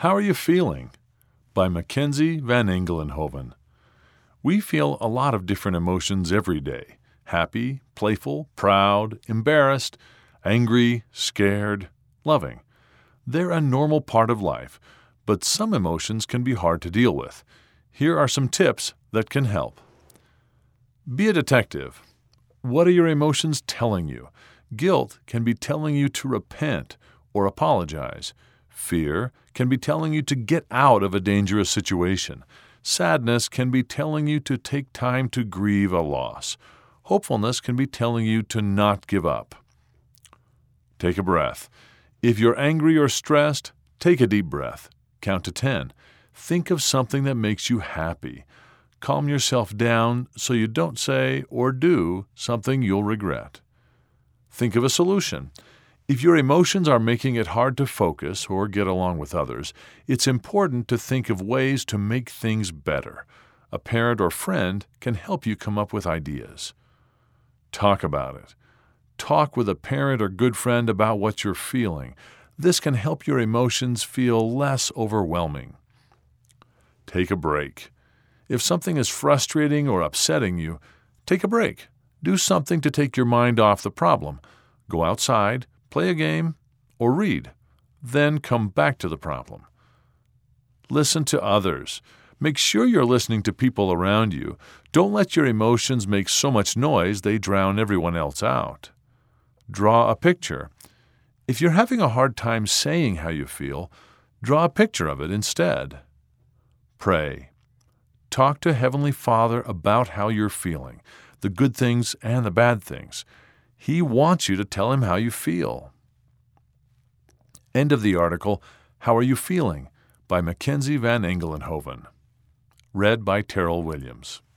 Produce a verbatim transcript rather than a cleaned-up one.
How Are You Feeling? By Mackenzie Van Engelenhoven. We feel a lot of different emotions every day: happy, playful, proud, embarrassed, angry, scared, loving. They're a normal part of life, but some emotions can be hard to deal with. Here are some tips that can help. Be a detective. What are your emotions telling you? Guilt can be telling you to repent or apologize. Fear can be telling you to get out of a dangerous situation. Sadness can be telling you to take time to grieve a loss. Hopefulness can be telling you to not give up. Take a breath. If you're angry or stressed, take a deep breath. Count to ten. Think of something that makes you happy. Calm yourself down so you don't say or do something you'll regret. Think of a solution. If your emotions are making it hard to focus or get along with others, it's important to think of ways to make things better. A parent or friend can help you come up with ideas. Talk about it. Talk with a parent or good friend about what you're feeling. This can help your emotions feel less overwhelming. Take a break. If something is frustrating or upsetting you, take a break. Do something to take your mind off the problem. Go outside, play a game, or read. Then come back to the problem. Listen to others. Make sure you're listening to people around you. Don't let your emotions make so much noise they drown everyone else out. Draw a picture. If you're having a hard time saying how you feel, draw a picture of it instead. Pray. Talk to Heavenly Father about how you're feeling, the good things and the bad things. He wants you to tell Him how you feel. End of the article, How Are You Feeling? By Mackenzie Van Engelenhoven. Read by Terrell Williams.